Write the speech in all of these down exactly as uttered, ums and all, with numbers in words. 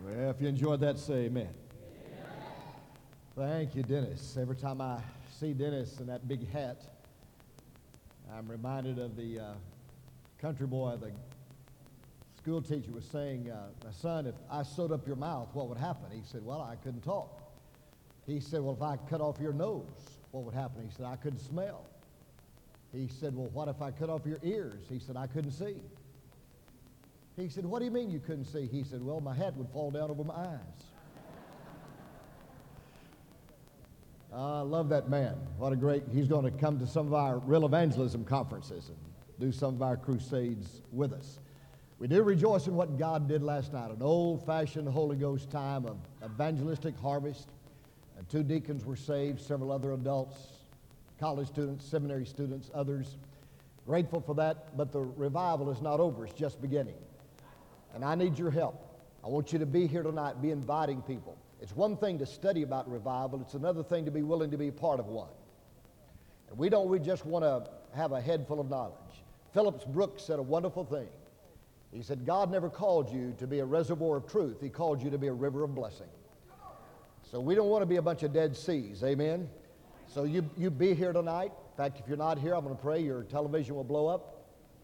Well, if you enjoyed that, say amen. Thank you, Dennis. Every time I see Dennis in that big hat, I'm reminded of the uh, country boy, the school teacher was saying, uh, my son, if I sewed up your mouth, what would happen? He said, well, I couldn't talk. He said, well, if I cut off your nose, what would happen? He said, I couldn't smell. He said, well, what if I cut off your ears? He said, I couldn't see. He said, what do you mean you couldn't see? He said, well, my hat would fall down over my eyes. I love that man. What a great, he's going to come to some of our real evangelism conferences and do some of our crusades with us. We do rejoice in what God did last night, an old-fashioned Holy Ghost time of evangelistic harvest. And two deacons were saved, several other adults, college students, seminary students, others. Grateful for that, but the revival is not over. It's just beginning. And I need your help. I want you to be here tonight, be inviting people. It's one thing to study about revival. It's another thing to be willing to be part of one. And we don't we just want to have a head full of knowledge. Phillips Brooks said a wonderful thing. He said, God never called you to be a reservoir of truth. He called you to be a river of blessing. So we don't want to be a bunch of dead seas. Amen? So you, you be here tonight. In fact, if you're not here, I'm going to pray your television will blow up.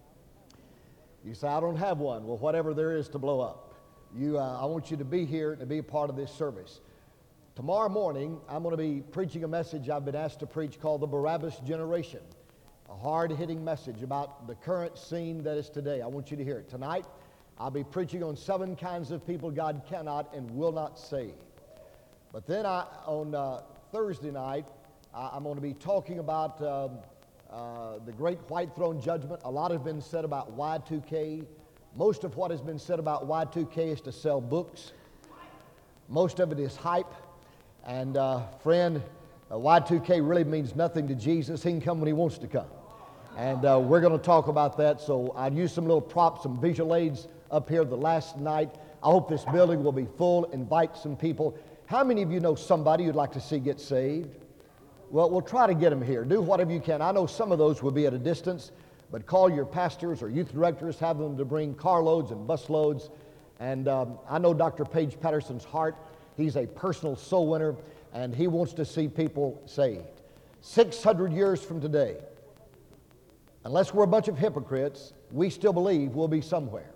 You say, I don't have one. Well, whatever there is to blow up. You, uh, I want you to be here to be a part of this service. Tomorrow morning, I'm going to be preaching a message I've been asked to preach called the Barabbas Generation. A hard-hitting message about the current scene that is today. I want you to hear it. Tonight, I'll be preaching on seven kinds of people God cannot and will not save. But then I, on uh, Thursday night, I, I'm going to be talking about um, uh, the Great White Throne Judgment. A lot has been said about Y two K. Most of what has been said about Y two K is to sell books. Most of it is hype. And uh, friend, uh, Y two K really means nothing to Jesus. He can come when he wants to come. And uh, we're going to talk about that. So I used some little props, some visual aids up here the last night. I hope this building will be full. Invite some people. How many of you know somebody you'd like to see get saved? Well, we'll try to get them here. Do whatever you can. I know some of those will be at a distance. But call your pastors or youth directors, have them to bring carloads and busloads. And um, I know Doctor Page Patterson's heart. He's a personal soul winner, and he wants to see people saved. six hundred years from today, unless we're a bunch of hypocrites, we still believe we'll be somewhere.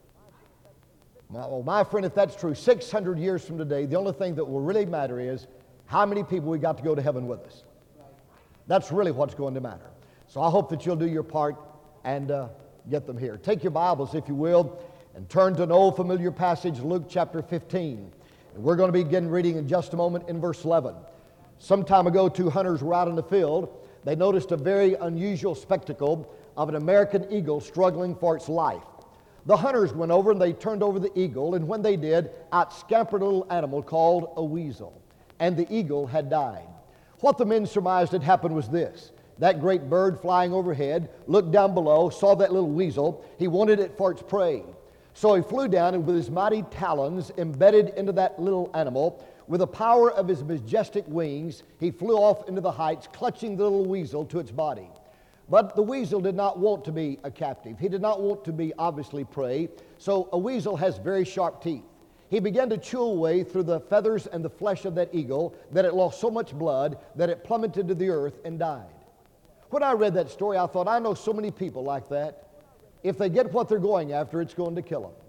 Well, my friend, if that's true, six hundred years from today, the only thing that will really matter is how many people we got to go to heaven with us. That's really what's going to matter. So I hope that you'll do your part and uh, get them here. Take your Bibles, if you will, and turn to an old familiar passage, Luke chapter fifteen. And we're going to begin reading in just a moment in verse eleven. Some time ago, two hunters were out in the field. They noticed a very unusual spectacle of an American eagle struggling for its life. The hunters went over and they turned over the eagle, and when they did, out scampered a little animal called a weasel. And the eagle had died. What the men surmised had happened was this. That great bird flying overhead looked down below, saw that little weasel. He wanted it for its prey. So he flew down and with his mighty talons embedded into that little animal, with the power of his majestic wings, he flew off into the heights, clutching the little weasel to its body. But the weasel did not want to be a captive. He did not want to be obviously prey. So a weasel has very sharp teeth. He began to chew away through the feathers and the flesh of that eagle that it lost so much blood that it plummeted to the earth and died. When I read that story, I thought, I know so many people like that. If they get what they're going after, it's going to kill them.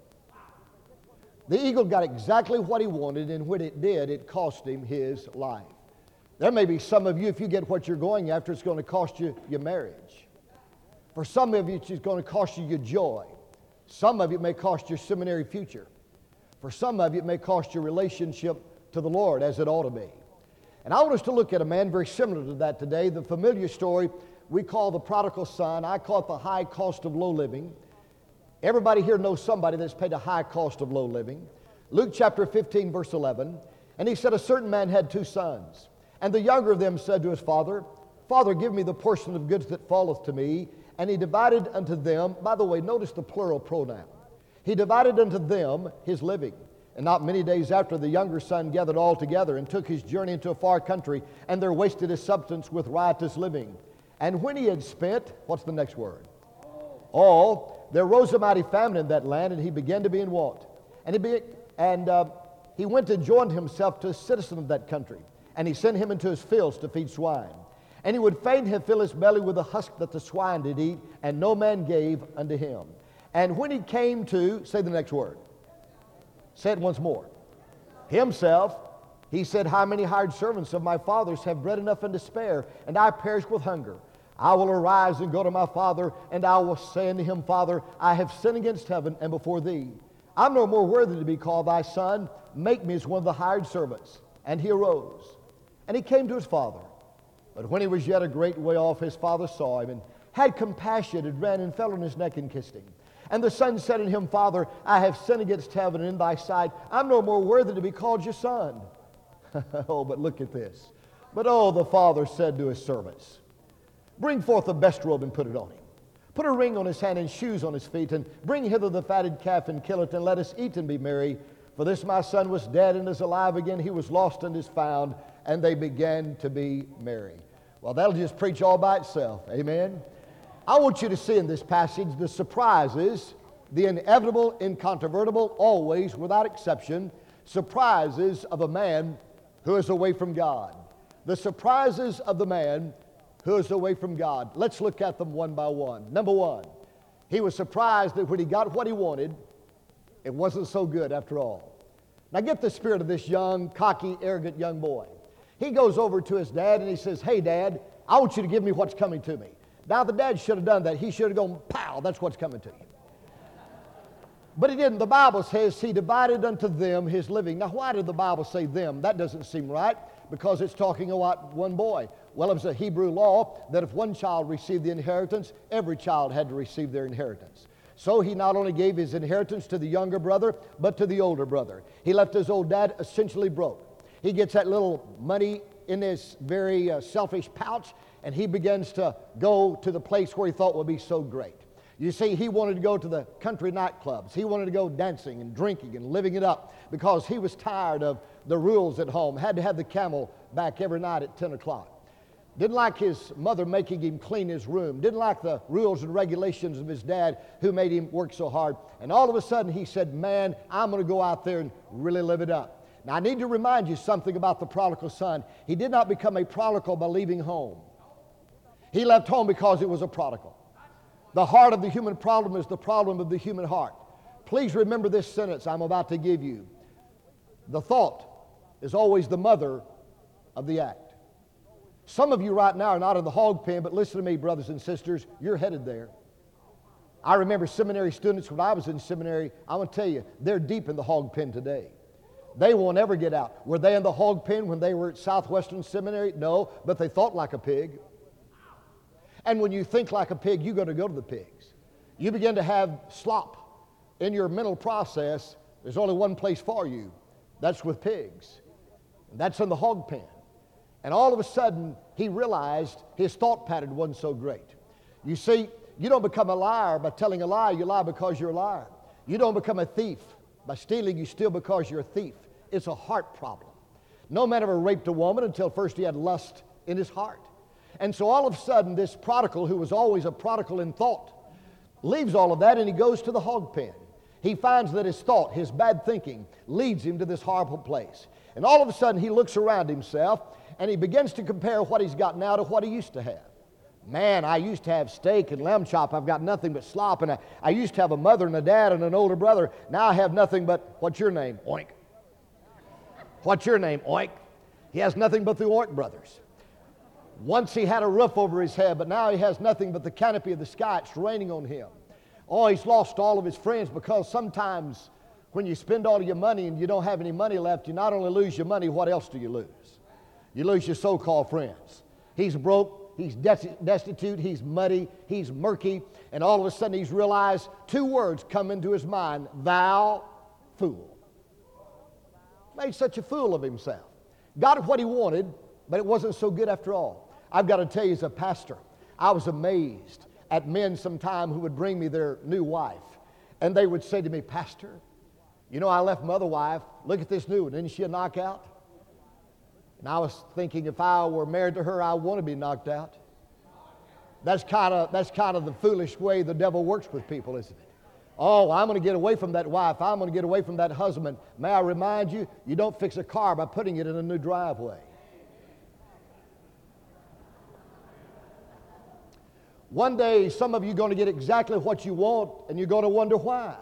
The eagle got exactly what he wanted, and when it did, it cost him his life. There may be some of you, if you get what you're going after, it's going to cost you your marriage. For some of you, it's going to cost you your joy. Some of you, it may cost your seminary future. For some of you, it may cost your relationship to the Lord, as it ought to be. And I want us to look at a man very similar to that today, the familiar story we call the prodigal son. I call it the high cost of low living. Everybody here knows somebody that's paid a high cost of low living. Luke chapter fifteen, verse eleven. And he said, a certain man had two sons. And the younger of them said to his father, Father, give me the portion of goods that falleth to me. And he divided unto them, by the way, notice the plural pronoun. He divided unto them his living. And not many days after, the younger son gathered all together and took his journey into a far country, and there wasted his substance with riotous living. And when he had spent, what's the next word? All, there rose a mighty famine in that land, and he began to be in want. And he, be, And uh, he went and joined himself to a citizen of that country. And he sent him into his fields to feed swine. And he would fain have filled his belly with the husk that the swine did eat, and no man gave unto him. And when he came to, say the next word. Say it once more. Himself, he said, how many hired servants of my father's have bread enough and to spare, and I perish with hunger? I will arise and go to my father, and I will say unto him, Father, I have sinned against heaven and before thee. I'm no more worthy to be called thy son. Make me as one of the hired servants. And he arose, and he came to his father. But when he was yet a great way off, his father saw him, and had compassion, and ran and fell on his neck and kissed him. And the son said unto him, Father, I have sinned against heaven and in thy sight. I'm no more worthy to be called your son. Oh, but look at this. But oh, the father said to his servants, bring forth the best robe and put it on him. Put a ring on his hand and shoes on his feet, and bring hither the fatted calf and kill it, and let us eat and be merry. For this my son was dead and is alive again. He was lost and is found. And they began to be merry. Well, that'll just preach all by itself. Amen. I want you to see in this passage the surprises, the inevitable, incontrovertible, always, without exception, surprises of a man who is away from God. The surprises of the man who is away from God. Let's look at them one by one. Number one, he was surprised that when he got what he wanted, it wasn't so good after all. Now get the spirit of this young, cocky, arrogant young boy. He goes over to his dad and he says, hey, Dad, I want you to give me what's coming to me. Now, the dad should have done that. He should have gone, pow, that's what's coming to you. But he didn't. The Bible says he divided unto them his living. Now, why did the Bible say them? That doesn't seem right, because it's talking about one boy. Well, it was a Hebrew law that if one child received the inheritance, every child had to receive their inheritance. So he not only gave his inheritance to the younger brother, but to the older brother. He left his old dad essentially broke. He gets that little money in this very uh, selfish pouch, and he begins to go to the place where he thought would be so great. You see, he wanted to go to the country nightclubs. He wanted to go dancing and drinking and living it up because he was tired of the rules at home. Had to have the camel back every night at ten o'clock. Didn't like his mother making him clean his room. Didn't like the rules and regulations of his dad who made him work so hard. And all of a sudden he said, man, I'm going to go out there and really live it up. Now, I need to remind you something about the prodigal son. He did not become a prodigal by leaving home. He left home because it was a prodigal. The heart of the human problem is the problem of the human heart. Please remember this sentence I'm about to give you. The thought is always the mother of the act. Some of you right now are not in the hog pen, but listen to me, brothers and sisters, you're headed there. I remember seminary students when I was in seminary. I'm going to tell you, they're deep in the hog pen today. They won't ever get out. Were they in the hog pen when they were at Southwestern Seminary? No, but they thought like a pig. And when you think like a pig, you're going to go to the pigs. You begin to have slop in your mental process. There's only one place for you. That's with pigs. And that's in the hog pen. And all of a sudden, he realized his thought pattern wasn't so great. You see, you don't become a liar by telling a lie. You lie because you're a liar. You don't become a thief by stealing. You steal because you're a thief. It's a heart problem. No man ever raped a woman until first he had lust in his heart. And so all of a sudden, this prodigal, who was always a prodigal in thought, leaves all of that and he goes to the hog pen. He finds that his thought, his bad thinking, leads him to this horrible place. And all of a sudden, he looks around himself and he begins to compare what he's got now to what he used to have. Man, I used to have steak and lamb chop. I've got nothing but slop. And I, I used to have a mother and a dad and an older brother. Now I have nothing but, what's your name? Oink. What's your name? Oink. He has nothing but the Oink brothers. Once he had a roof over his head, but now he has nothing but the canopy of the sky. It's raining on him. Oh, he's lost all of his friends, because sometimes when you spend all of your money and you don't have any money left, you not only lose your money, what else do you lose? You lose your so-called friends. He's broke, he's destitute, he's muddy, he's murky, and all of a sudden he's realized two words come into his mind: thou fool. Made such a fool of himself. Got what he wanted, but it wasn't so good after all. I've got to tell you, as a pastor, I was amazed at men sometime who would bring me their new wife, and they would say to me, Pastor, you know, I left my other wife. Look at this new one. Isn't she a knockout? And I was thinking, if I were married to her, I want to be knocked out. That's kind of that's kind of the foolish way the devil works with people, isn't it? Oh, I'm going to get away from that wife. I'm going to get away from that husband. May I remind you, you don't fix a car by putting it in a new driveway. One day, some of you are going to get exactly what you want, and you're going to wonder why.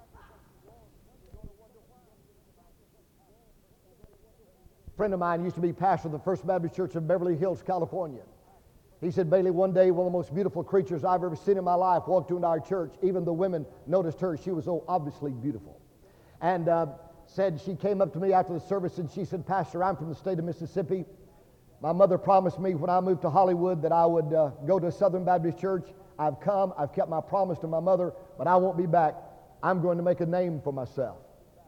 A friend of mine used to be pastor of the First Baptist Church of Beverly Hills, California. He said, Bailey, one day one of the most beautiful creatures I've ever seen in my life walked into our church. Even the women noticed her. She was so obviously beautiful. And uh, said she came up to me after the service and she said, Pastor, I'm from the state of Mississippi. My mother promised me when I moved to Hollywood that I would uh, go to a Southern Baptist church. I've come. I've kept my promise to my mother, but I won't be back. I'm going to make a name for myself.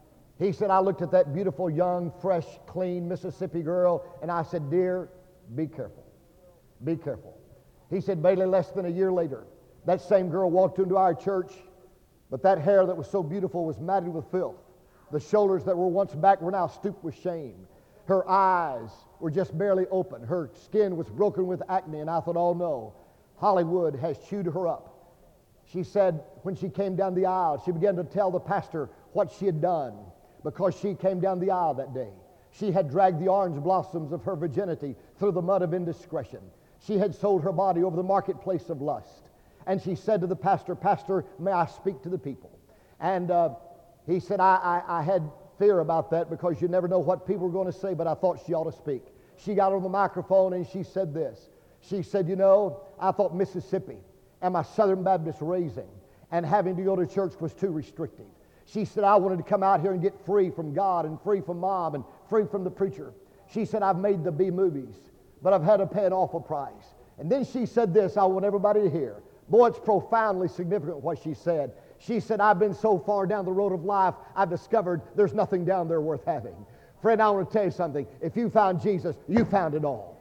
He said, I looked at that beautiful, young, fresh, clean Mississippi girl, and I said, dear, be careful. Be careful. He said, Bailey, less than a year later, that same girl walked into our church, but that hair that was so beautiful was matted with filth. The shoulders that were once back were now stooped with shame. Her eyes were just barely open. Her skin was broken with acne, and I thought, oh no, Hollywood has chewed her up. She said when she came down the aisle, she began to tell the pastor what she had done because she came down the aisle that day. She had dragged the orange blossoms of her virginity through the mud of indiscretion. She had sold her body over the marketplace of lust. And she said to the pastor, Pastor, may I speak to the people? And uh, he said, I, I, I had fear about that because you never know what people are going to say, but I thought she ought to speak. She got on the microphone and she said this. She said, you know, I thought Mississippi and my Southern Baptist raising and having to go to church was too restrictive. She said, I wanted to come out here and get free from God and free from mom and free from the preacher. She said, I've made the B movies, but I've had to pay an awful price. And then she said this, I want everybody to hear. Boy, it's profoundly significant what she said. She said, I've been so far down the road of life, I've discovered there's nothing down there worth having. Friend, I want to tell you something. If you found Jesus, you found it all.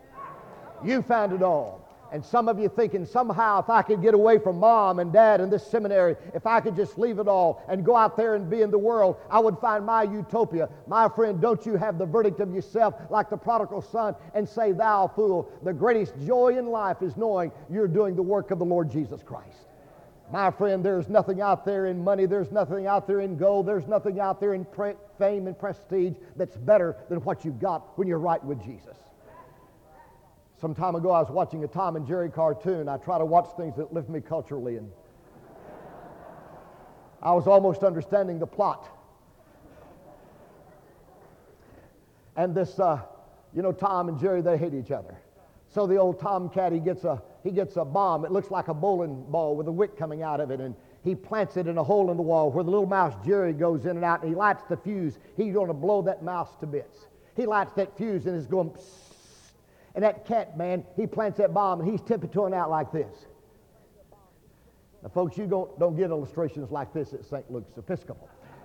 You found it all. And some of you thinking, somehow if I could get away from mom and dad and this seminary, if I could just leave it all and go out there and be in the world, I would find my utopia. My friend, don't you have the verdict of yourself like the prodigal son and say, thou fool, the greatest joy in life is knowing you're doing the work of the Lord Jesus Christ. My friend, there's nothing out there in money, there's nothing out there in gold, there's nothing out there in pre- fame and prestige that's better than what you've got when you're right with Jesus. Some time ago, I was watching a Tom and Jerry cartoon. I try to watch things that lift me culturally, and I was almost understanding the plot. And this, uh, you know, Tom and Jerry, they hate each other. So the old tomcat, he gets a he gets a bomb. It looks like a bowling ball with a wick coming out of it, and he plants it in a hole in the wall where the little mouse Jerry goes in and out, and he lights the fuse. He's going to blow that mouse to bits. He lights that fuse, and it's going psst. And that cat, man, he plants that bomb, and he's tiptoeing out like this. Now, folks, you don't, don't get illustrations like this at Saint Luke's Episcopal.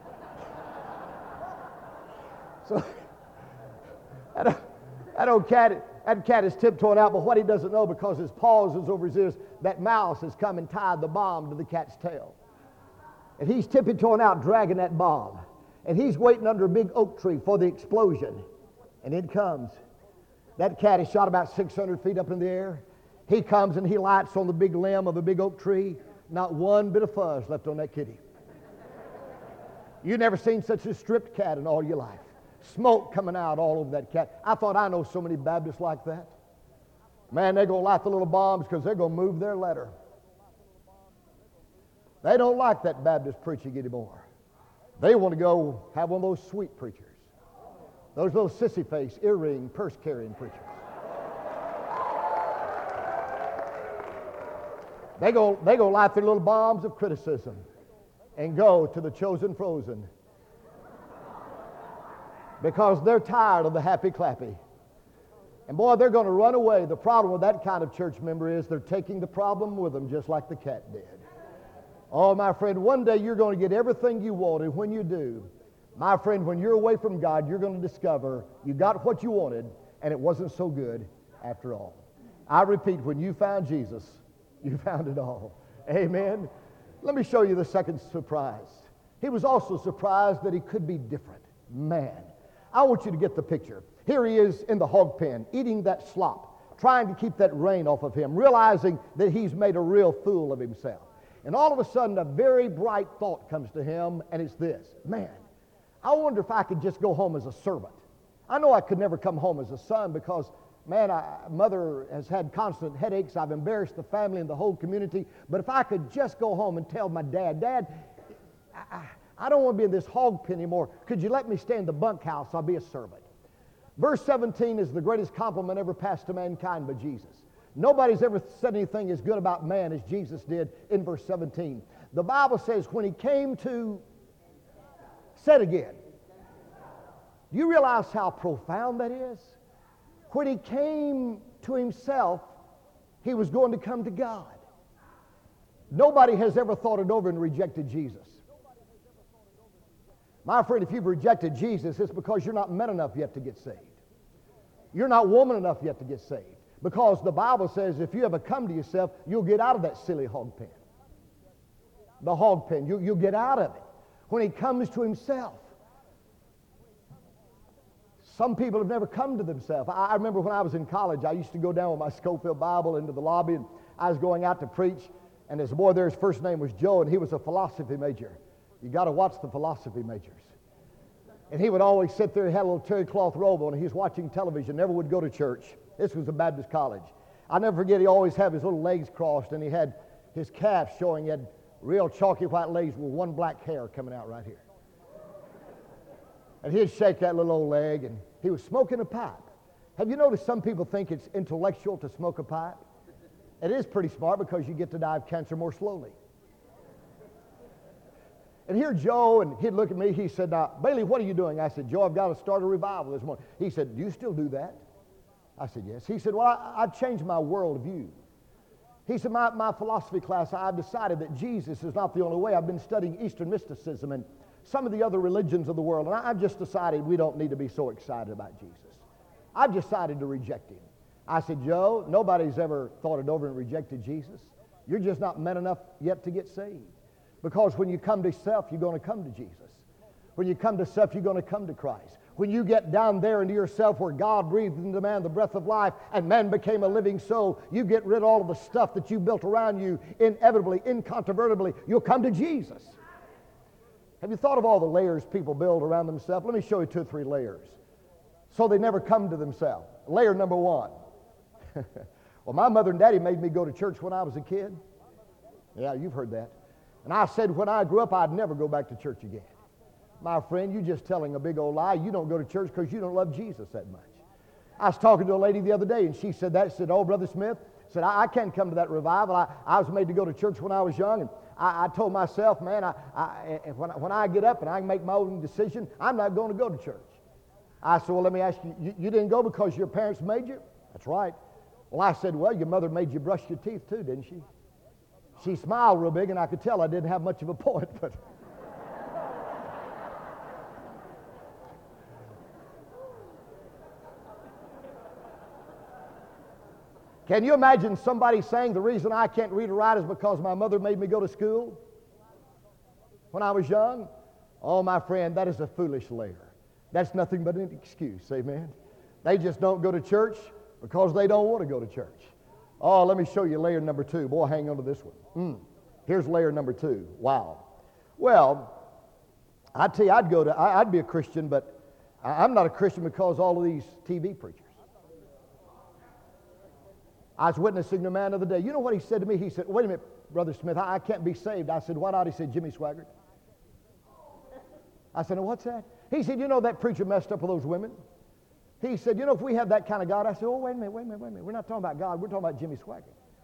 So, that, that old cat, that cat is tiptoeing out, but what he doesn't know, because his paws is over his ears, that mouse has come and tied the bomb to the cat's tail. And he's tiptoeing out, dragging that bomb. And he's waiting under a big oak tree for the explosion. And it comes. That cat is shot about six hundred feet up in the air. He comes and he lights on the big limb of a big oak tree. Not one bit of fuzz left on that kitty. You've never seen such a stripped cat in all your life. Smoke coming out all over that cat. I thought I know so many Baptists like that. Man, they're going to light the little bombs because they're going to move their letter. They don't like that Baptist preaching anymore. They want to go have one of those sweet preachers. Those little sissy-face, earring, purse-carrying preachers. They go, they go light their little bombs of criticism and go to the chosen frozen because they're tired of the happy-clappy. And boy, they're going to run away. The problem with that kind of church member is they're taking the problem with them just like the cat did. Oh, my friend, one day you're going to get everything you want, and when you do, my friend, when you're away from God, you're going to discover you got what you wanted, and it wasn't so good after all. I repeat, when you found Jesus, you found it all. Amen. Let me show you the second surprise. He was also surprised that he could be different. Man, I want you to get the picture. Here he is in the hog pen, eating that slop, trying to keep that rain off of him, realizing that he's made a real fool of himself. And all of a sudden, a very bright thought comes to him, and it's this: man, I wonder if I could just go home as a servant. I know I could never come home as a son because, man, I, mother has had constant headaches. I've embarrassed the family and the whole community. But if I could just go home and tell my dad, Dad, I, I don't want to be in this hog pen anymore. Could you let me stay in the bunkhouse? I'll be a servant. Verse seventeen is the greatest compliment ever passed to mankind by Jesus. Nobody's ever said anything as good about man as Jesus did in verse seventeen. The Bible says when he came to, say it again. Do you realize how profound that is? When he came to himself, he was going to come to God. Nobody has ever thought it over and rejected Jesus. My friend, if you've rejected Jesus, it's because you're not man enough yet to get saved. You're not woman enough yet to get saved. Because the Bible says if you ever come to yourself, you'll get out of that silly hog pen. The hog pen, you, you'll get out of it. When he comes to himself. Some people have never come to themselves. I, I remember when I was in college, I used to go down with my Schofield Bible into the lobby, and I was going out to preach, and there's a boy there, his first name was Joe, and he was a philosophy major. You got to watch the philosophy majors. And he would always sit there, he had a little terry cloth robe on, and he was watching television, never would go to church. This was a Baptist college. I'll never forget, he always had his little legs crossed, and he had his calves showing. He had real chalky white legs with one black hair coming out right here. And he'd shake that little old leg, and he was smoking a pipe. Have you noticed some people think it's intellectual to smoke a pipe? It is pretty smart because you get to die of cancer more slowly. And here Joe, and he'd look at me, he said, now, Bailey, what are you doing? I said, Joe, I've got to start a revival this morning. He said, do you still do that? I said, yes. He said, well, I, I've changed my worldview. He said, my, my philosophy class, I've decided that Jesus is not the only way. I've been studying Eastern mysticism and some of the other religions of the world, and I, I've just decided we don't need to be so excited about Jesus. I've decided to reject him. I said, Joe, nobody's ever thought it over and rejected Jesus. You're just not man enough yet to get saved. Because when you come to self, you're going to come to Jesus. When you come to self, you're going to come to Christ. When you get down there into yourself where God breathed into man the breath of life and man became a living soul, you get rid of all of the stuff that you built around you, inevitably, incontrovertibly, you'll come to Jesus. Have you thought of all the layers people build around themselves? Let me show you two or three layers. So they never come to themselves. Layer number one. Well, my mother and daddy made me go to church when I was a kid. Yeah, you've heard that. And I said when I grew up, I'd never go back to church again. My friend, you're just telling a big old lie. You don't go to church because you don't love Jesus that much. I was talking to a lady the other day, and she said that. She said, oh, Brother Smith, said, I, I can't come to that revival. I, I was made to go to church when I was young, and I, I told myself, man, I, I, when, when I get up and I can make my own decision, I'm not going to go to church. I said, well, let me ask you, you, you didn't go because your parents made you? That's right. Well, I said, well, your mother made you brush your teeth too, didn't she? She smiled real big, and I could tell I didn't have much of a point, but... Can you imagine somebody saying the reason I can't read or write is because my mother made me go to school when I was young? Oh, my friend, that is a foolish layer. That's nothing but an excuse, amen? They just don't go to church because they don't want to go to church. Oh, let me show you layer number two. Boy, hang on to this one. Mm. Here's layer number two. Wow. Well, I'd tell you, I'd go to, I'd be a Christian, but I'm not a Christian because all of these T V preachers. I was witnessing to a man the other day. You know what he said to me? He said, wait a minute, Brother Smith, I, I can't be saved. I said, why not? He said, Jimmy Swaggart. I said, what's that? He said, you know that preacher messed up with those women? He said, you know, if we have that kind of God. I said, oh, wait a minute, wait a minute, wait a minute. We're not talking about God. We're talking about Jimmy Swaggart.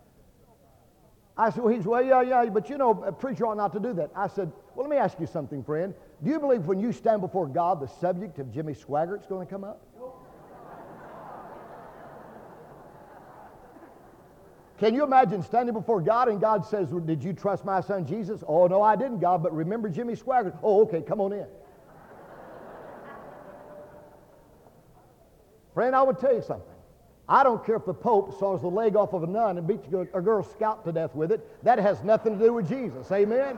I said, well, he's, well, yeah, yeah, but you know, a preacher ought not to do that. I said, well, let me ask you something, friend. Do you believe when you stand before God, the subject of Jimmy Swaggart's going to come up? Can you imagine standing before God and God says, well, did you trust my son Jesus? Oh, no, I didn't, God, but remember Jimmy Swaggart. Oh, okay, come on in. Friend, I would tell you something. I don't care if the Pope saws the leg off of a nun and beats a girl scout to death with it. That has nothing to do with Jesus. Amen?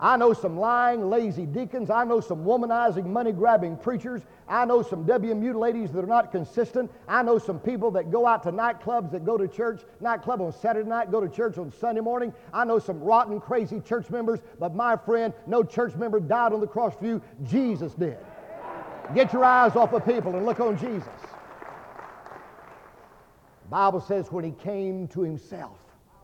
I know some lying, lazy deacons. I know some womanizing, money-grabbing preachers. I know some W M U ladies that are not consistent. I know some people that go out to nightclubs, that go to church, nightclub on Saturday night, go to church on Sunday morning. I know some rotten, crazy church members, but my friend, no church member died on the cross for you. Jesus did. Get your eyes off of people and look on Jesus. The Bible says when he came to himself,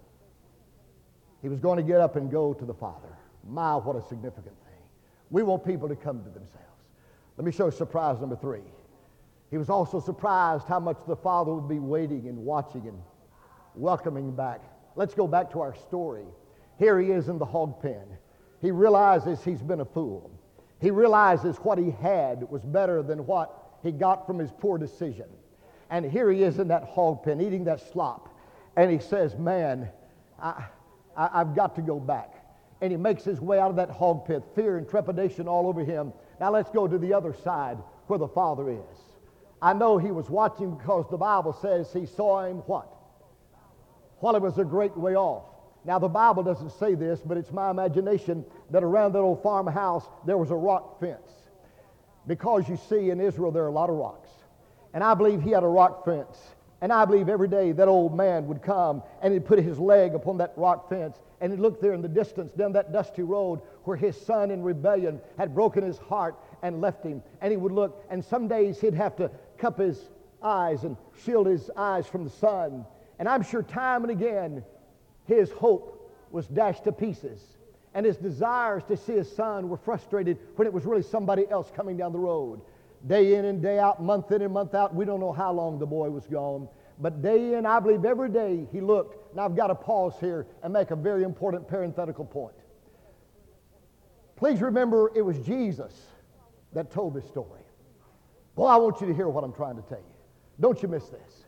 he was going to get up and go to the Father. My, what a significant thing. We want people to come to themselves. Let me show you surprise number three. He was also surprised how much the Father would be waiting and watching and welcoming back. Let's go back to our story. Here he is in the hog pen. He realizes he's been a fool. He realizes what he had was better than what he got from his poor decision. And here he is in that hog pen eating that slop. And he says, man, I, I, I've got to go back. And he makes his way out of that hog pit, fear and trepidation all over him. Now let's go to the other side where the Father is. I know he was watching because the Bible says he saw him what? While he was a great way off. Now the Bible doesn't say this, but it's my imagination that around that old farmhouse there was a rock fence. Because you see in Israel there are a lot of rocks. And I believe he had a rock fence. And I believe every day that old man would come and he'd put his leg upon that rock fence and he'd look there in the distance down that dusty road where his son in rebellion had broken his heart and left him. And he would look, and some days he'd have to cup his eyes and shield his eyes from the sun. And I'm sure time and again his hope was dashed to pieces. And his desires to see his son were frustrated when it was really somebody else coming down the road. Day in and day out, month in and month out, we don't know how long the boy was gone. But day in, I believe every day he looked. Now I've got to pause here and make a very important parenthetical point. Please remember it was Jesus that told this story. Well, I want you to hear what I'm trying to tell you. Don't you miss this.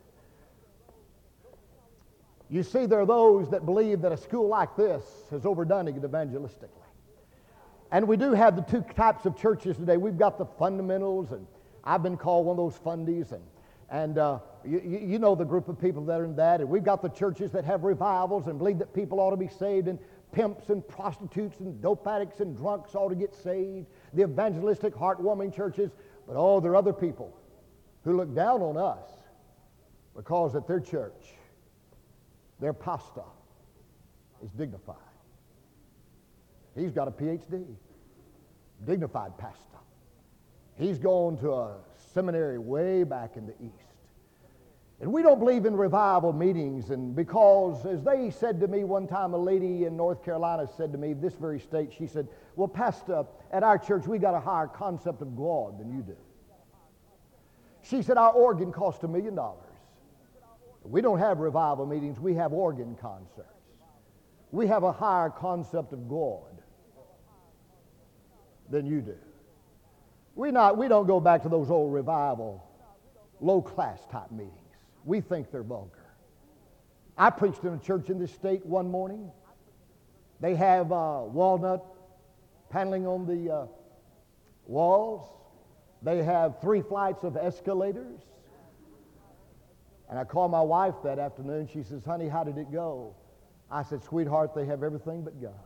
You see, there are those that believe that a school like this has overdone it evangelistically. And we do have the two types of churches today. We've got the fundamentals, and I've been called one of those fundies, and and uh, you, you know the group of people that are in that. And we've got the churches that have revivals and believe that people ought to be saved, and pimps and prostitutes and dope addicts and drunks ought to get saved. The evangelistic, heartwarming churches. But oh, there are other people who look down on us because at their church, their pastor is dignified. He's got a P H D, dignified pastor. He's gone to a seminary way back in the East. And we don't believe in revival meetings, and because, as they said to me one time, a lady in North Carolina said to me, this very state, she said, well, Pastor, at our church we got a higher concept of God than you do. She said, our organ cost a million dollars. We don't have revival meetings, we have organ concerts. We have a higher concept of God than you do. We not we don't go back to those old revival, low-class type meetings. We think they're vulgar. I preached in a church in this state one morning. They have uh, walnut paneling on the uh, walls. They have three flights of escalators. And I called my wife that afternoon. She says, honey, how did it go? I said, sweetheart, they have everything but God.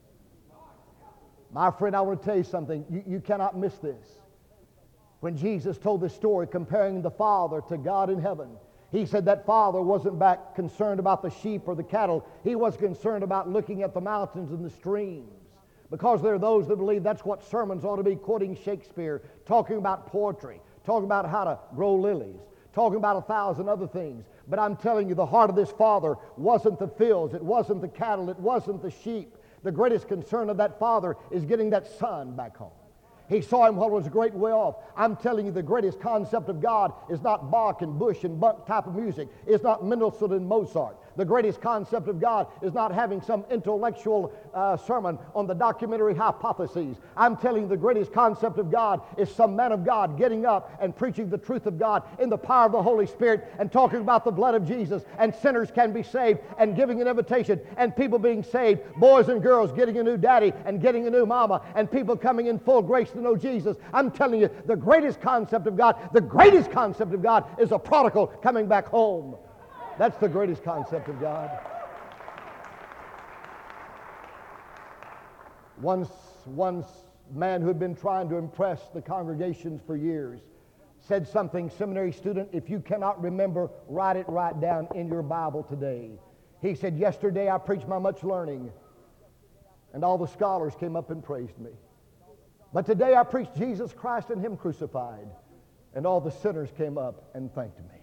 My friend, I want to tell you something. You, you cannot miss this. When Jesus told this story comparing the Father to God in heaven, he said that Father wasn't back concerned about the sheep or the cattle. He was concerned about looking at the mountains and the streams. Because there are those that believe that's what sermons ought to be, quoting Shakespeare, talking about poetry, talking about how to grow lilies, talking about a thousand other things. But I'm telling you, the heart of this Father wasn't the fields, it wasn't the cattle, it wasn't the sheep. The greatest concern of that Father is getting that son back home. He saw him while he was a great way off. I'm telling you, the greatest concept of God is not Bach and Bush and Bunk type of music. It's not Mendelssohn and Mozart. The greatest concept of God is not having some intellectual uh, sermon on the documentary hypotheses. I'm telling you, the greatest concept of God is some man of God getting up and preaching the truth of God in the power of the Holy Spirit and talking about the blood of Jesus, and sinners can be saved, and giving an invitation, and people being saved, boys and girls getting a new daddy and getting a new mama, and people coming in full grace to know Jesus. I'm telling you, the greatest concept of God, the greatest concept of God is a prodigal coming back home. That's the greatest concept of God. One, one man who had been trying to impress the congregations for years said something, seminary student, if you cannot remember, write it right down in your Bible today. He said, yesterday I preached my much learning, and all the scholars came up and praised me. But today I preached Jesus Christ and Him crucified, and all the sinners came up and thanked me.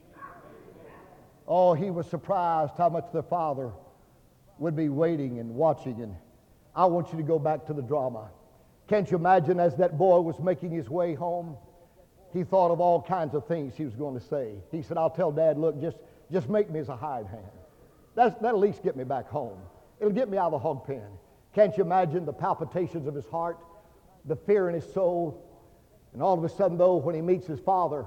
Oh, he was surprised how much the Father would be waiting and watching. And I want you to go back to the drama. Can't you imagine as that boy was making his way home, he thought of all kinds of things he was going to say. He said, I'll tell Dad, look, just, just make me as a hired hand. That's, that'll at least get me back home. It'll get me out of the hog pen. Can't you imagine the palpitations of his heart, the fear in his soul? And all of a sudden, though, when he meets his father,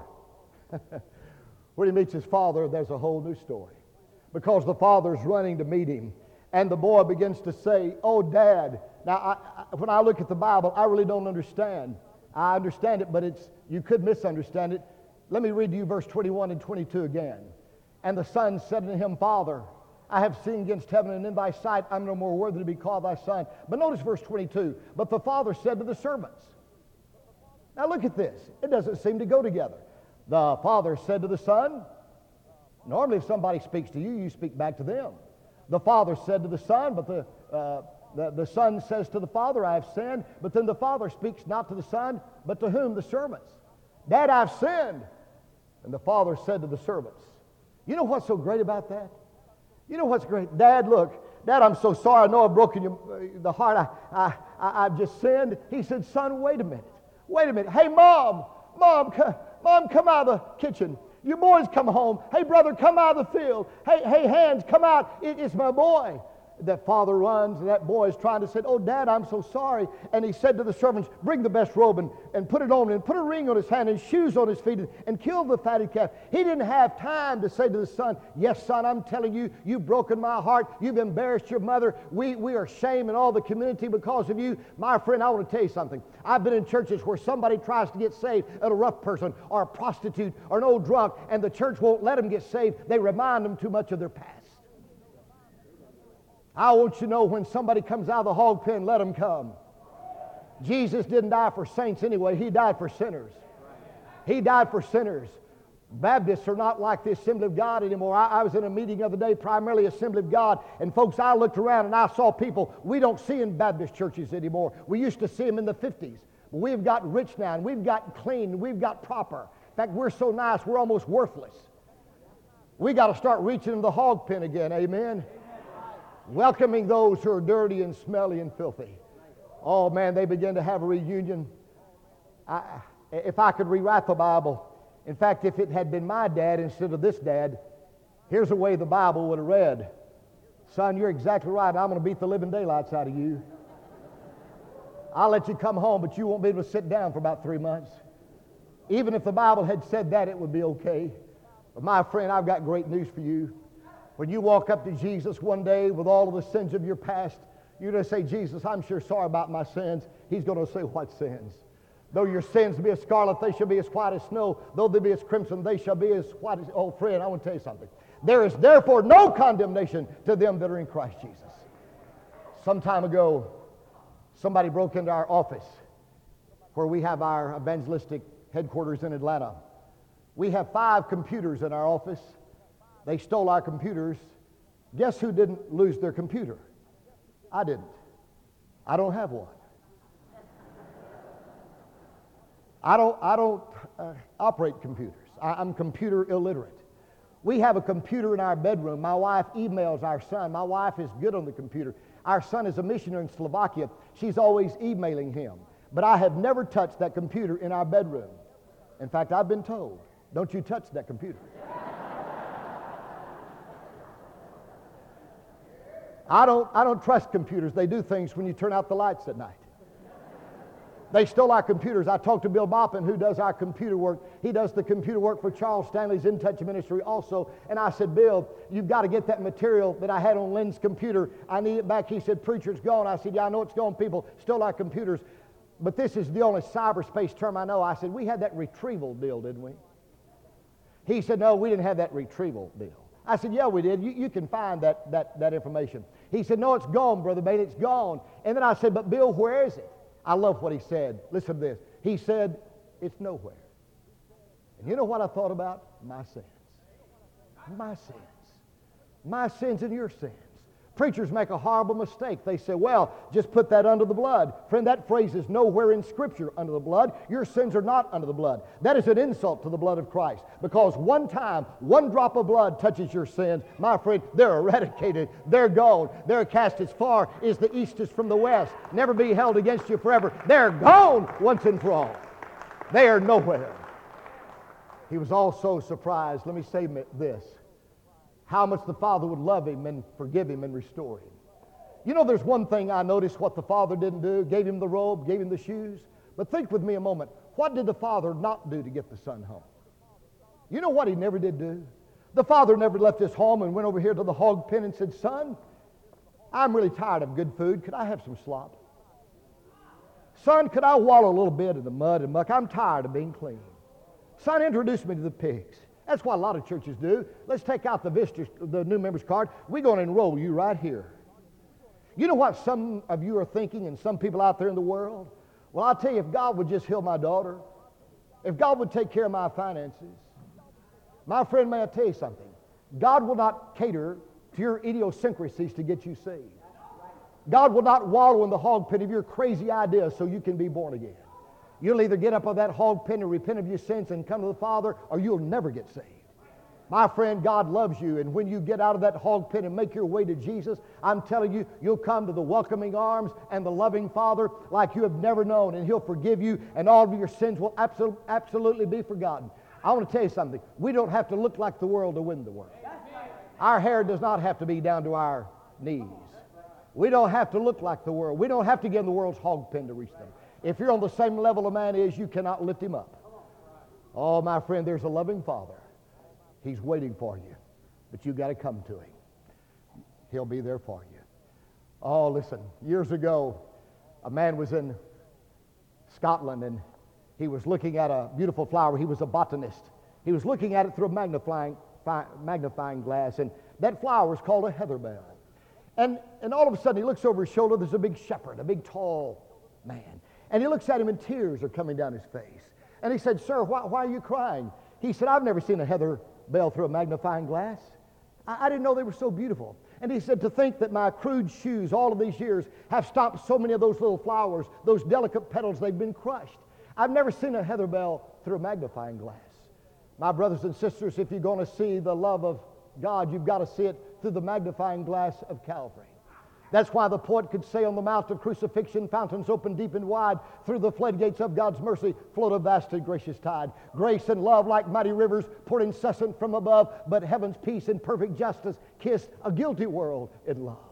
when he meets his father, there's a whole new story. Because the father's running to meet him, and the boy begins to say, oh, Dad. Now, I, I, when I look at the Bible, I really don't understand. I understand it, but it's you could misunderstand it. Let me read to you verse twenty-one and twenty-two again. And the son said unto him, Father, I have sinned against heaven, and in thy sight I'm no more worthy to be called thy son. But notice verse twenty-two. But the father said to the servants. Now look at this. It doesn't seem to go together. The father said to the son. Normally if somebody speaks to you, you speak back to them. The father said to the son, but the, uh, the, the son says to the father, I have sinned. But then the father speaks not to the son, but to whom? The servants. Dad, I've sinned. And the father said to the servants. You know what's so great about that? You know what's great? Dad, look, Dad, I'm so sorry. I know I've broken your, uh, the heart. I, I, I, I've just sinned. He said, son, wait a minute. Wait a minute. Hey, Mom, Mom, come, Mom, come out of the kitchen. You boys come home. Hey, brother, come out of the field. Hey, hey, hands, come out. It, it's my boy. That father runs, and that boy is trying to say, oh, Dad, I'm so sorry. And he said to the servants, bring the best robe and, and put it on him, and put a ring on his hand and shoes on his feet, and, and kill the fatted calf. He didn't have time to say to the son, yes, son, I'm telling you, you've broken my heart. You've embarrassed your mother. We, we are ashamed in all the community because of you. My friend, I want to tell you something. I've been in churches where somebody tries to get saved, and a rough person or a prostitute or an old drunk, and the church won't let them get saved. They remind them too much of their past. I want you to know when somebody comes out of the hog pen, let them come. Jesus didn't die for saints anyway. He died for sinners. He died for sinners. Baptists are not like the Assembly of God anymore. I, I was in a meeting the other day, primarily Assembly of God, and folks, I looked around and I saw people we don't see in Baptist churches anymore. We used to see them in the fifties. But we've got rich now, and we've got clean, and we've got proper. In fact, we're so nice, we're almost worthless. We got to start reaching in the hog pen again, amen? Welcoming those who are dirty and smelly and filthy. Oh, man, they begin to have a reunion. I, if I could rewrite the Bible, in fact, if it had been my dad instead of this dad, here's the way the Bible would have read. Son, you're exactly right. I'm going to beat the living daylights out of you. I'll let you come home, but you won't be able to sit down for about three months. Even if the Bible had said that, it would be okay. But my friend, I've got great news for you. When you walk up to Jesus one day with all of the sins of your past, you're going to say, Jesus, I'm sure sorry about my sins. He's going to say, what sins? Though your sins be as scarlet, they shall be as white as snow. Though they be as crimson, they shall be as white as... Oh, friend, I want to tell you something. There is therefore no condemnation to them that are in Christ Jesus. Some time ago, somebody broke into our office where we have our evangelistic headquarters in Atlanta. We have five computers in our office. They stole our computers. Guess who didn't lose their computer? I didn't. I don't have one. I don't, I don't uh, operate computers. I, I'm computer illiterate. We have a computer in our bedroom. My wife emails our son. My wife is good on the computer. Our son is a missionary in Slovakia. She's always emailing him. But I have never touched that computer in our bedroom. In fact, I've been told, don't you touch that computer. I don't, I don't trust computers. They do things when you turn out the lights at night. They stole our computers. I talked to Bill Boppin, who does our computer work. He does the computer work for Charles Stanley's In Touch ministry also. And I said, Bill, you've got to get that material that I had on Lynn's computer. I need it back. He said, preacher, it's gone. I said, yeah, I know it's gone. People stole our computers. But this is the only cyberspace term I know. I said, we had that retrieval deal, didn't we? He said, no, we didn't have that retrieval deal. I said, yeah, we did. You, you can find that, that, that information. He said, no, it's gone, Brother Bailey, it's gone. And then I said, but Bill, where is it? I love what he said. Listen to this. He said, it's nowhere. And you know what I thought about? My sins. My sins. My sins and your sins. Preachers make a horrible mistake. They say, well, just put that under the blood. Friend, that phrase is nowhere in Scripture under the blood. Your sins are not under the blood. That is an insult to the blood of Christ. Because one time, one drop of blood touches your sins, my friend, they're eradicated. They're gone. They're cast as far as the east is from the west. Never be held against you forever. They're gone once and for all. They are nowhere. He was also surprised, let me say this, how much the Father would love him and forgive him and restore him. You know, there's one thing I noticed what the Father didn't do. Gave him the robe, gave him the shoes. But think with me a moment. What did the Father not do to get the Son home? You know what he never did do? The Father never left his home and went over here to the hog pen and said, Son, I'm really tired of good food. Could I have some slop? Son, could I wallow a little bit in the mud and muck? I'm tired of being clean. Son, introduce me to the pigs. That's what a lot of churches do. Let's take out the visitors, the new members card. We're going to enroll you right here. You know what some of you are thinking, and some people out there in the world? Well, I'll tell you, if God would just heal my daughter, if God would take care of my finances, my friend, may I tell you something? God will not cater to your idiosyncrasies to get you saved. God will not wallow in the hog pit of your crazy ideas so you can be born again. You'll either get up on that hog pen and repent of your sins and come to the Father, or you'll never get saved. My friend, God loves you, and when you get out of that hog pen and make your way to Jesus, I'm telling you, you'll come to the welcoming arms and the loving Father like you have never known, and He'll forgive you, and all of your sins will absol- absolutely be forgotten. I want to tell you something. We don't have to look like the world to win the world. Our hair does not have to be down to our knees. We don't have to look like the world. We don't have to get in the world's hog pen to reach them. If you're on the same level a man is, you cannot lift him up. Oh, my friend, there's a loving Father. He's waiting for you, but you've got to come to Him. He'll be there for you. Oh, listen, years ago, a man was in Scotland, and he was looking at a beautiful flower. He was a botanist. He was looking at it through a magnifying, magnifying glass, and that flower is called a heather bell. And, and all of a sudden, he looks over his shoulder. There's a big shepherd, a big, tall man. And he looks at him, and tears are coming down his face. And he said, Sir, why, why are you crying? He said, I've never seen a heather bell through a magnifying glass. I, I didn't know they were so beautiful. And he said, to think that my crude shoes all of these years have stopped so many of those little flowers, those delicate petals, they've been crushed. I've never seen a heather bell through a magnifying glass. My brothers and sisters, if you're going to see the love of God, you've got to see it through the magnifying glass of Calvary. That's why the poet could say on the mount of crucifixion, fountains open deep and wide, through the floodgates of God's mercy flowed a vast and gracious tide. Grace and love like mighty rivers poured incessant from above, but heaven's peace and perfect justice kissed a guilty world in love.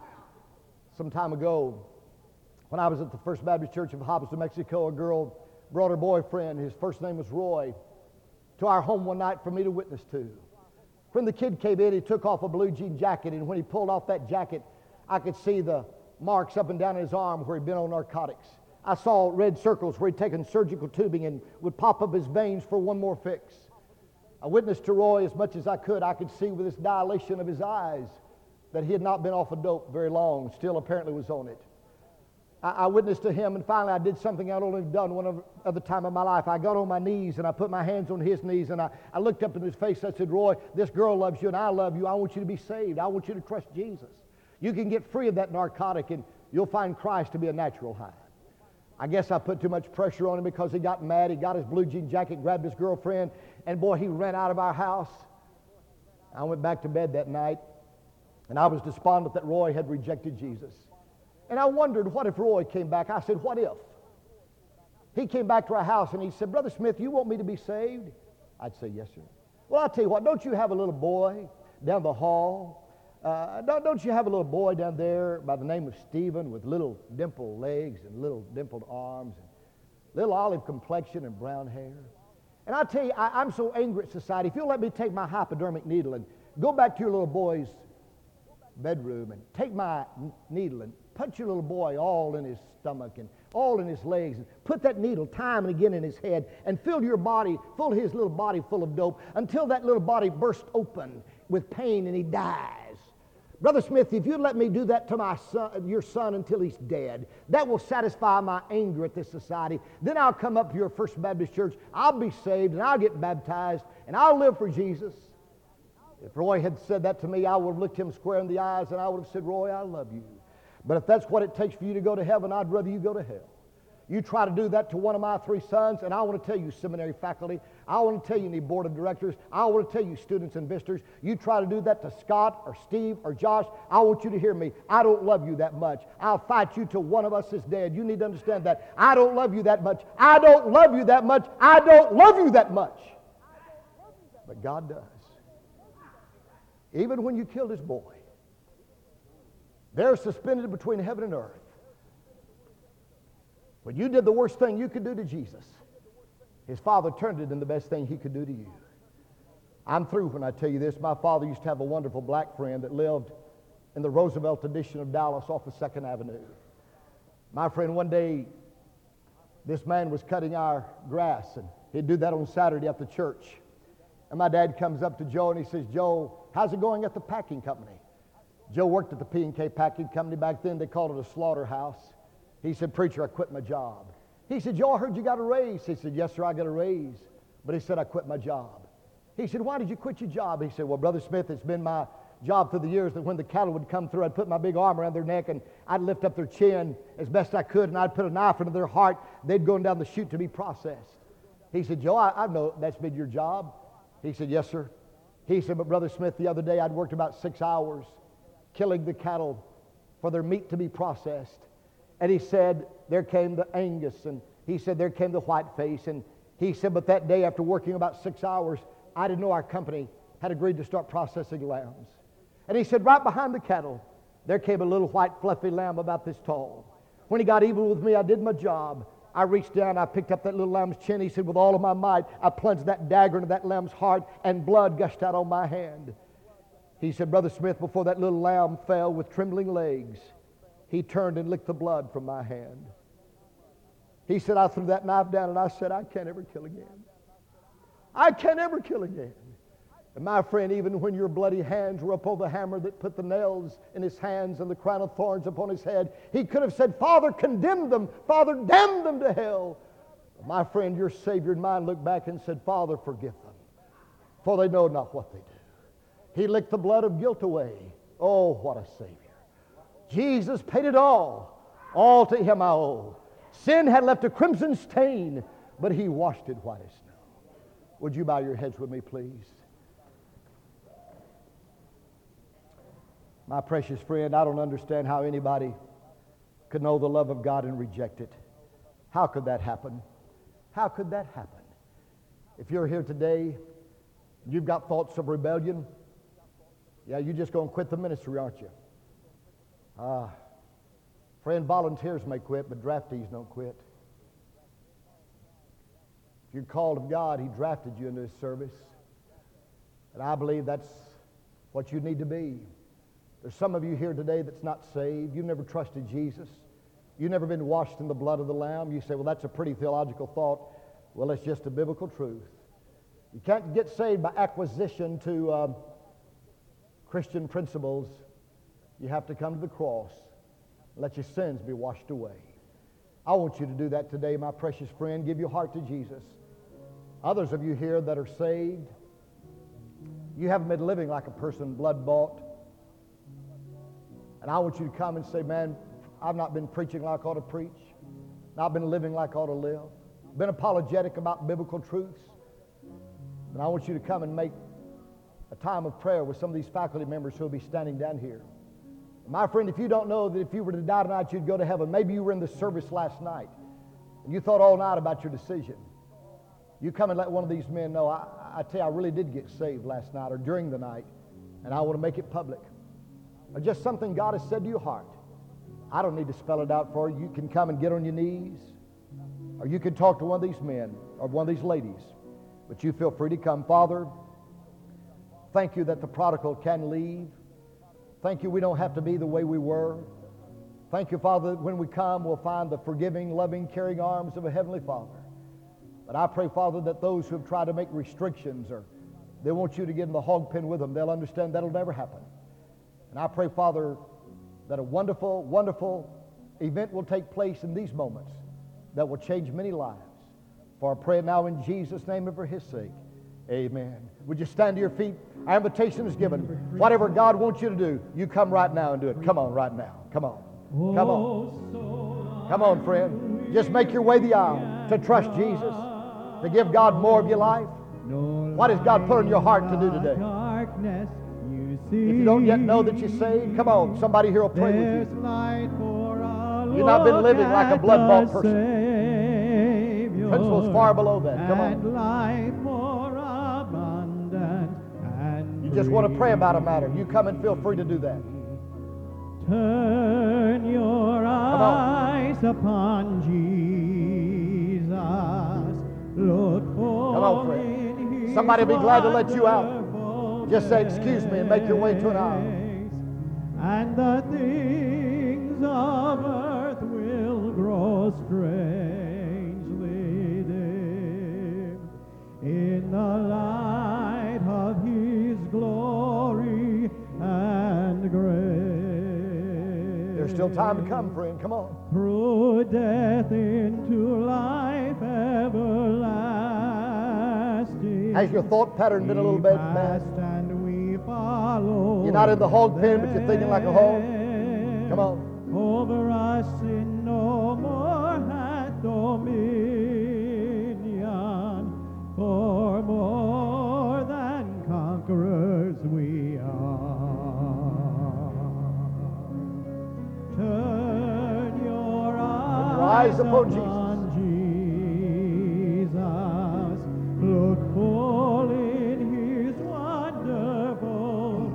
Some time ago, when I was at the First Baptist Church of Hobbs, New Mexico, a girl brought her boyfriend, his first name was Roy, to our home one night for me to witness to. When the kid came in, he took off a blue jean jacket, and when he pulled off that jacket, I could see the marks up and down his arm where he'd been on narcotics. I saw red circles where he'd taken surgical tubing and would pop up his veins for one more fix. I witnessed to Roy as much as I could. I could see with this dilation of his eyes that he had not been off of dope very long, still apparently was on it. I, I witnessed to him, and finally I did something I'd only done one other time in my life. I got on my knees, and I put my hands on his knees, and I, I looked up in his face. I said, Roy, this girl loves you, and I love you. I want you to be saved. I want you to trust Jesus. You can get free of that narcotic, and you'll find Christ to be a natural high. I guess I put too much pressure on him because he got mad. He got his blue jean jacket, grabbed his girlfriend, and boy, he ran out of our house. I went back to bed that night, and I was despondent that Roy had rejected Jesus. And I wondered, what if Roy came back? I said, what if? He came back to our house, and he said, Brother Smith, you want me to be saved? I'd say, yes, sir. Well, I'll tell you what, don't you have a little boy down the hall? Uh, don't, don't you have a little boy down there by the name of Stephen with little dimpled legs and little dimpled arms and little olive complexion and brown hair? And I tell you, I, I'm so angry at society. If you'll let me take my hypodermic needle and go back to your little boy's bedroom and take my n- needle and punch your little boy all in his stomach and all in his legs and put that needle time and again in his head and fill your body, fill his little body full of dope until that little body bursts open with pain and he dies. Brother Smith, if you'd let me do that to my son, your son until he's dead, that will satisfy my anger at this society. Then I'll come up to your First Baptist Church, I'll be saved, and I'll get baptized, and I'll live for Jesus. If Roy had said that to me, I would have looked him square in the eyes, and I would have said, Roy, I love you. But if that's what it takes for you to go to heaven, I'd rather you go to hell. You try to do that to one of my three sons, and I want to tell you, seminary faculty, I want to tell you, any board of directors, I want to tell you, students and visitors, you try to do that to Scott or Steve or Josh, I want you to hear me. I don't love you that much. I'll fight you till one of us is dead. You need to understand that. I don't love you that much. I don't love you that much. I don't love you that much. But God does. Even when you killed his boy, they're suspended between heaven and earth. When you did the worst thing you could do to Jesus, his Father turned it into the best thing he could do to you. I'm through when I tell you this. My father used to have a wonderful black friend that lived in the Roosevelt edition of Dallas off of second Avenue. My friend, one day, this man was cutting our grass, and he'd do that on Saturday at the church. And my dad comes up to Joe, and he says, Joe, how's it going at the packing company? Joe worked at the P and K Packing Company. Back then, they called it a slaughterhouse. He said, preacher, I quit my job. He said, Joe, I heard you got a raise. He said, yes, sir, I got a raise. But he said, I quit my job. He said, why did you quit your job? He said, well, Brother Smith, it's been my job through the years that when the cattle would come through, I'd put my big arm around their neck and I'd lift up their chin as best I could, and I'd put a knife into their heart. They'd go down the chute to be processed. He said, Joe, I, I know that's been your job. He said, yes, sir. He said, but Brother Smith, the other day I'd worked about six hours killing the cattle for their meat to be processed. And he said, there came the Angus, and he said, there came the whiteface. And he said, but that day after working about six hours, I didn't know our company had agreed to start processing lambs. And he said, right behind the cattle, there came a little white fluffy lamb about this tall. When he got even with me, I did my job. I reached down, I picked up that little lamb's chin. He said, with all of my might, I plunged that dagger into that lamb's heart, and blood gushed out on my hand. He said, Brother Smith, before that little lamb fell with trembling legs, he turned and licked the blood from my hand. He said, I threw that knife down and I said, I can't ever kill again. I can't ever kill again. And my friend, even when your bloody hands were upon the hammer that put the nails in his hands and the crown of thorns upon his head, he could have said, Father, condemn them. Father, damn them to hell. But my friend, your Savior and mine looked back and said, Father, forgive them, for they know not what they do. He licked the blood of guilt away. Oh, what a Savior. Jesus paid it all. All to him I owe. Sin had left a crimson stain, but he washed it white as snow. Would you bow your heads with me, please? My precious friend, I don't understand how anybody could know the love of God and reject it. How could that happen? How could that happen? If you're here today, you've got thoughts of rebellion, yeah, you're just going to quit the ministry, aren't you? Ah, friend, volunteers may quit, but draftees don't quit. If you're called of God, he drafted you into his service. And I believe that's what you need to be. There's some of you here today that's not saved. You've never trusted Jesus. You've never been washed in the blood of the Lamb. You say, well, that's a pretty theological thought. Well, it's just a biblical truth. You can't get saved by acquisition to um, Christian principles. You have to come to the cross and let your sins be washed away. I want you to do that today, my precious friend. Give your heart to Jesus. Others of you here that are saved, you haven't been living like a person blood-bought. And I want you to come and say, man, I've not been preaching like I ought to preach. Not been living like I ought to live. Been apologetic about biblical truths. And I want you to come and make a time of prayer with some of these faculty members who will be standing down here. My friend, if you don't know that if you were to die tonight, you'd go to heaven. Maybe you were in the service last night and you thought all night about your decision. You come and let one of these men know, I, I tell you, I really did get saved last night or during the night, and I want to make it public. Or just something God has said to your heart. I don't need to spell it out for you. You can come and get on your knees, or you can talk to one of these men or one of these ladies. But you feel free to come. Father, thank you that the prodigal can leave. Thank you we don't have to be the way we were. Thank you, Father, that when we come, we'll find the forgiving, loving, caring arms of a Heavenly Father. But I pray, Father, that those who have tried to make restrictions or they want you to get in the hog pen with them, they'll understand that'll never happen. And I pray, Father, that a wonderful, wonderful event will take place in these moments that will change many lives. For I pray now in Jesus' name and for His sake. Amen. Would you stand to your feet? Our invitation is given. Whatever God wants you to do, you come right now and do it. Come on right now. Come on. Come on. Come on, friend. Just make your way the aisle to trust Jesus, to give God more of your life. What has God put in your heart to do today? If you don't yet know that you're saved, come on. Somebody here will pray with you. You've not been living like a blood-bought person. Principles far below that. Come on. You just want to pray about a matter. You come and feel free to do that. Turn your eyes upon Jesus. Look for Come on, friend. Somebody will be glad to let you out. Just say, excuse me, and make your way to an aisle. And the things of earth will grow strangely dim in the light of His glory and grace. There's still time to come, friend. Come on. Through death into life everlasting. Has your thought pattern been a little bit mad? And we follow. You're not in the hog pen, but you're thinking like a hog. Come on. Over us sin no more hath dominion, for more than conquerors we are. Turn your eyes upon Jesus. Look full in His wonderful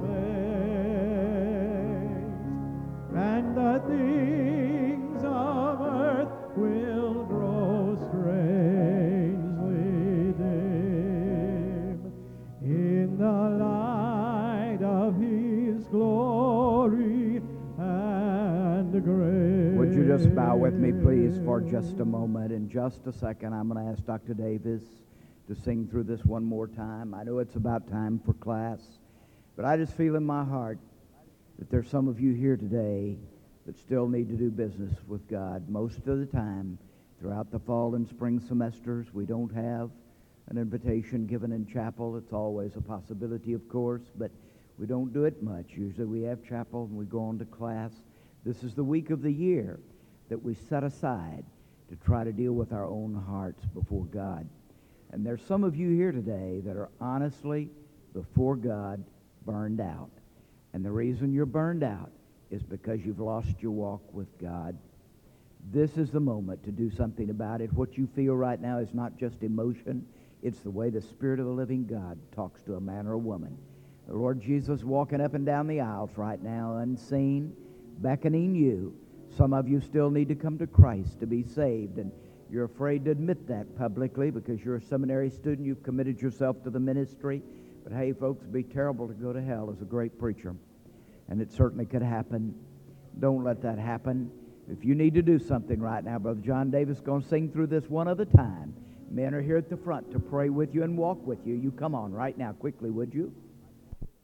face, and the things of earth will grow strangely dim in the light of His glory and grace. Would you just bow with me, please, for just a moment? In just a second, I'm going to ask Doctor Davis to sing through this one more time. I know it's about time for class, but I just feel in my heart that there's some of you here today that still need to do business with God. Most of the time, throughout the fall and spring semesters, we don't have an invitation given in chapel. It's always a possibility, of course, but we don't do it much. Usually we have chapel and we go on to class. This is the week of the year that we set aside to try to deal with our own hearts before God. And there's some of you here today that are honestly, before God, burned out. And the reason you're burned out is because you've lost your walk with God. This is the moment to do something about it. What you feel right now is not just emotion. It's the way the Spirit of the living God talks to a man or a woman. The Lord Jesus walking up and down the aisles right now, unseen, beckoning you. Some of you still need to come to Christ to be saved, and you're afraid to admit that publicly because you're a seminary student. You've committed yourself to the ministry. But hey, folks, it'd be terrible to go to hell as a great preacher. And it certainly could happen. Don't let that happen. If you need to do something right now, Brother John Davis is going to sing through this one at a time. Men are here at the front to pray with you and walk with you. You come on right now quickly, would you?